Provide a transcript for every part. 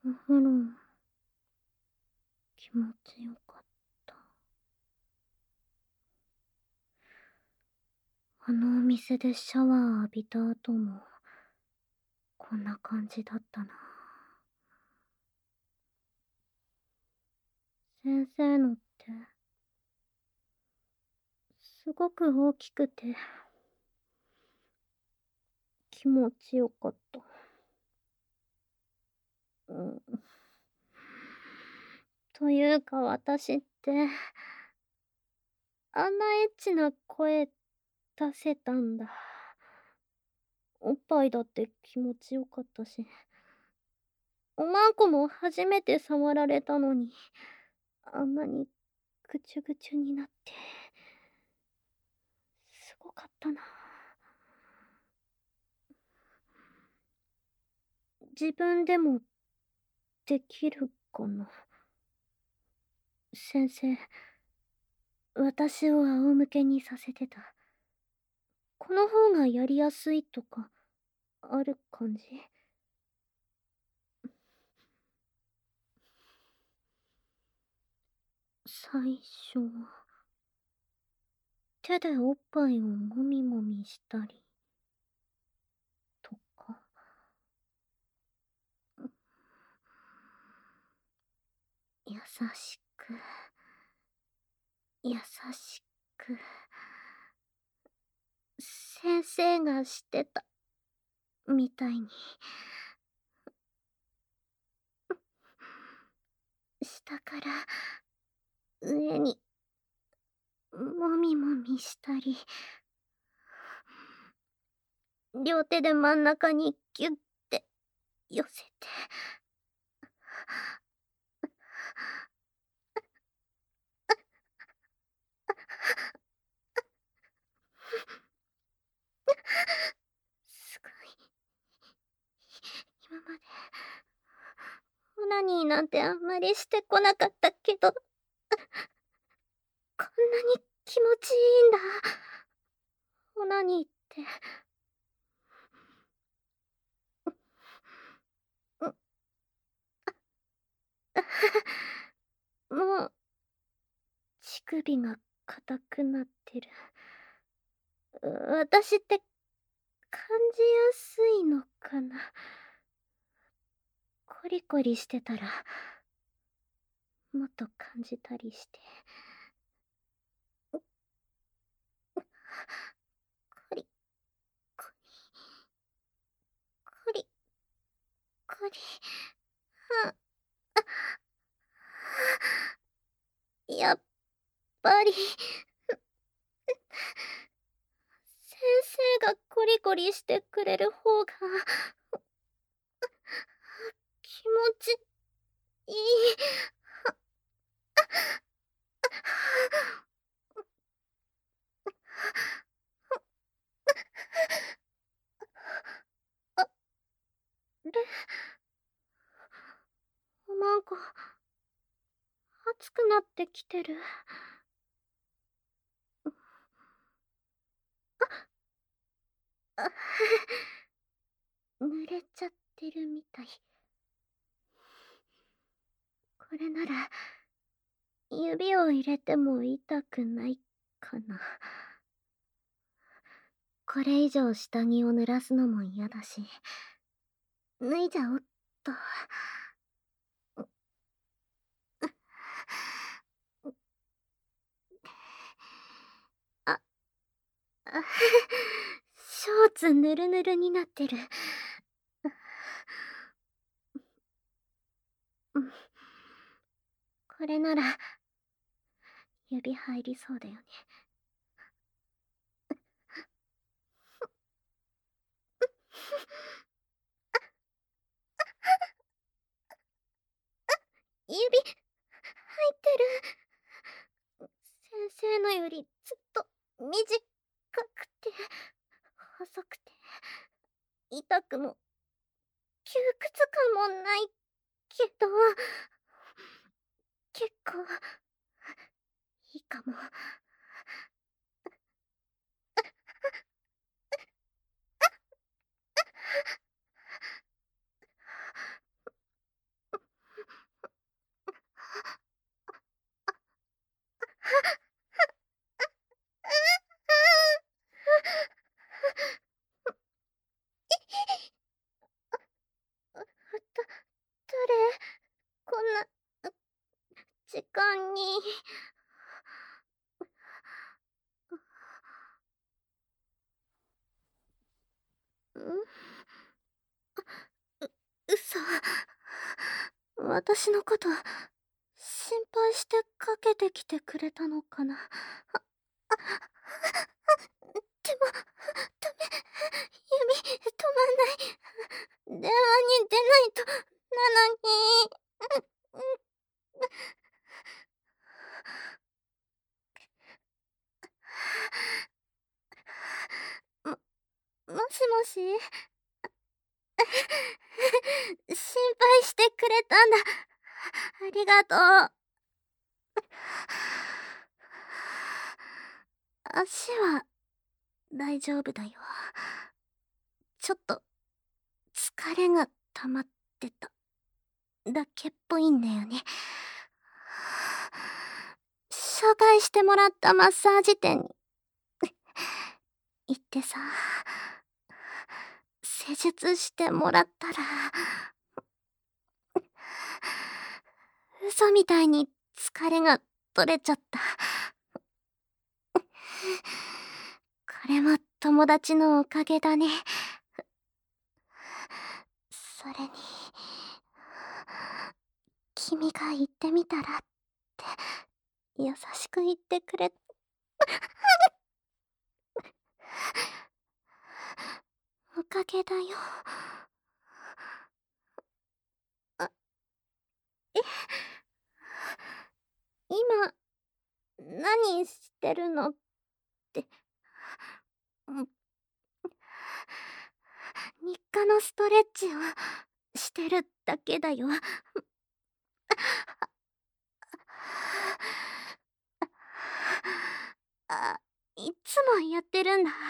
お風呂、気持ちよかった。あのお店でシャワー浴びた後も、こんな感じだったな。先生のって、すごく大きくて、気持ちよかった。うん。というか私って、あんなエッチな声出せたんだ。おっぱいだって気持ちよかったし。おまんこも初めて触られたのに、あんなにぐちゅぐちゅになって、すごかったな。自分でもできるかな。先生、私を仰向けにさせてた。この方がやりやすいとか、ある感じ？最初、手でおっぱいをもみもみしたり、とか。優しく、優しく、先生がしてた、みたいに。下から上にもみもみしたり、両手で真ん中にギュッて寄せて。すごい。今まで、オナニーなんてあんまりしてこなかったけど、こんなに気持ちいいんだ。オナニーって。もう、乳首が硬くなってる。私って感じやすいのかな。コリコリしてたら、もっと感じたりして。コリ、コリ、コリ、はやっぱり、先生がコリコリしてくれる方が、気持ちいい。あれ、なんか、熱くなってきてる。あ、濡れちゃってるみたい。これなら、指を入れても痛くないかな。これ以上下着を濡らすのも嫌だし、脱いじゃおっと。あ、あ、ショーツぬるぬるになってる。これなら、指入りそうだよね。指、入ってる。先生のよりずっと短くて、細くて、痛くも、窮屈感もないけど、結構、いいかも。 私のこと心配してかけてきてくれたのかな。でも、ダメ。指、止まんない。電話に出ないと、なのに。も、もしもし。心配してくれたんだ。ありがとう。足は大丈夫だよ。ちょっと疲れが溜まってただけっぽいんだよね。紹介してもらったマッサージ店に行ってさ、施術してもらったら、嘘みたいに疲れが取れちゃった。これも友達のおかげだね。それに、君が言ってみたらって優しく言ってくれ。おかげだよ。あ、え、今、何してるのって。ん日課のストレッチをしてるだけだよ。あ、いつもやってるんだ。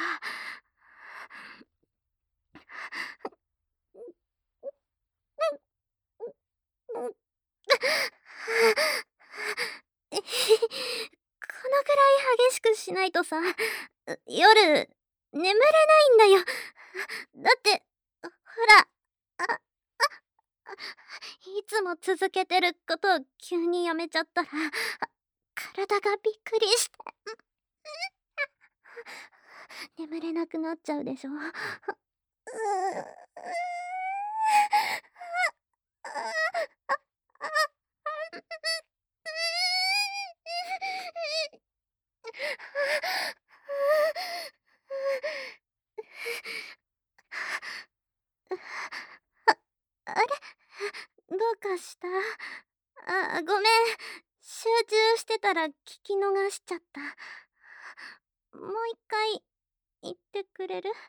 このぐらい激しくしないとさ、夜、眠れないんだよ。だって、ほら、いつも続けてることを急にやめちゃったら、体がびっくりして、眠れなくなっちゃうでしょ。あれ、どうかした？ごめん。集中してたら聞き逃しちゃった。もう一回言ってくれる？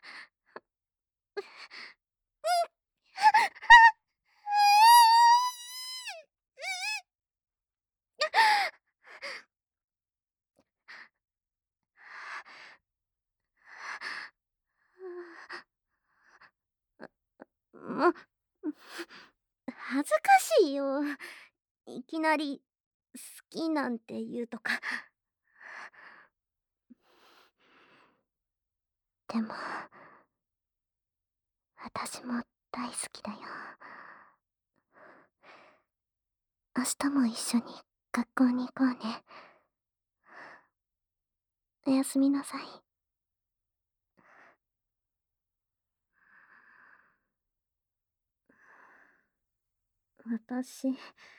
もう、恥ずかしいよ。いきなり好きなんて言うとか。でも、私も大好きだよ。明日も一緒に学校に行こうね。おやすみなさい。私、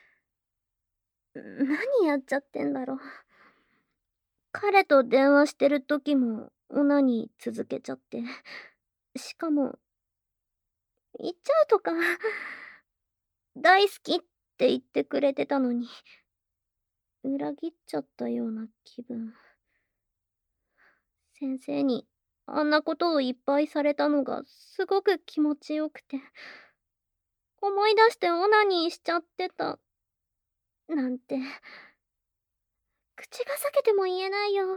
何やっちゃってんだろう。彼と電話してる時もオナニー続けちゃって。しかも、言っちゃうとか、大好きって言ってくれてたのに、裏切っちゃったような気分。先生にあんなことをいっぱいされたのがすごく気持ちよくて、思い出してオナニーしちゃってた、なんて、口が裂けても言えないよ。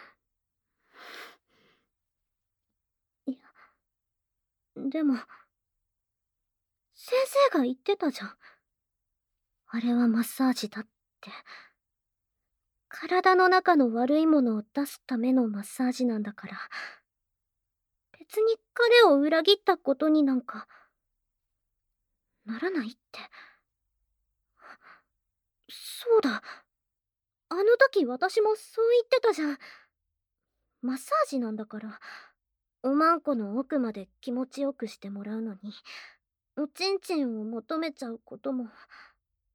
いや、でも、先生が言ってたじゃん。あれはマッサージだって。体の中の悪いものを出すためのマッサージなんだから。別に彼を裏切ったことになんか、ならないって。そうだ。あの時私もそう言ってたじゃん。マッサージなんだから、おまんこの奥まで気持ちよくしてもらうのに、おちんちんを求めちゃうことも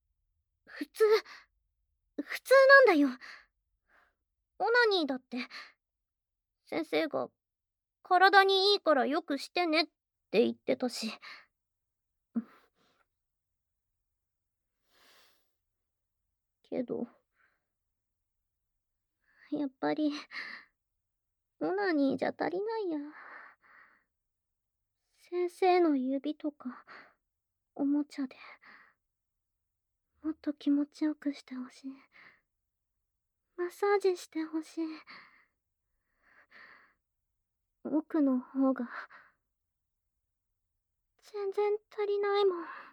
普通、普通なんだよ。オナニーだって、先生が体にいいからよくしてねって言ってたし。けど、やっぱり、オナニーじゃ足りないや。先生の指とか、おもちゃで、もっと気持ちよくしてほしい。マッサージしてほしい。奥の方が、全然足りないもん。